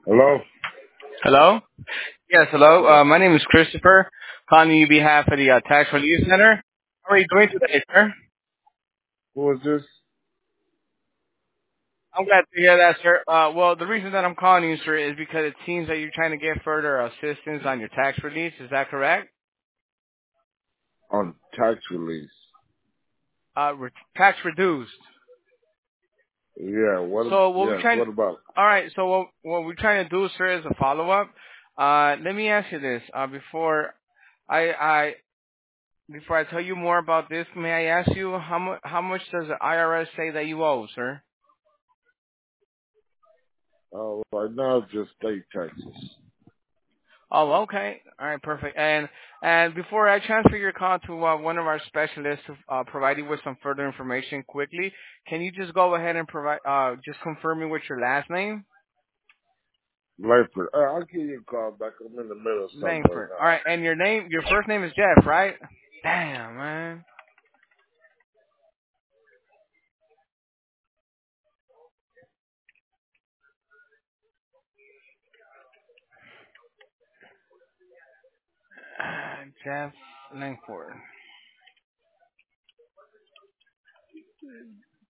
Hello? Hello? Yes, hello. My name is Christopher, calling you on behalf of the Tax Relief Center. How are you doing today, sir? Who is this? I'm glad to hear that, sir. Well, the reason that I'm calling you, sir, is because it seems that you're trying to get further assistance on your tax release. Is that correct? On tax release. Tax reduced. Yeah, So what we're yes, trying, what about? all right. So what we're trying to do, sir, is a follow up. Let me ask you this. I before I tell you more about this, may I ask you how much does the IRS say that you owe, sir? Right now it's just state taxes. Oh, okay. All right, perfect. And before I transfer your call to one of our specialists to provide you with some further information quickly, can you just go ahead and provide just confirm me with your last name? Langford. I'll give you a call back. I'm in the middle of something right Langford. All right, now. and your first name is Jeff, right? Damn, man. Jeff Langford.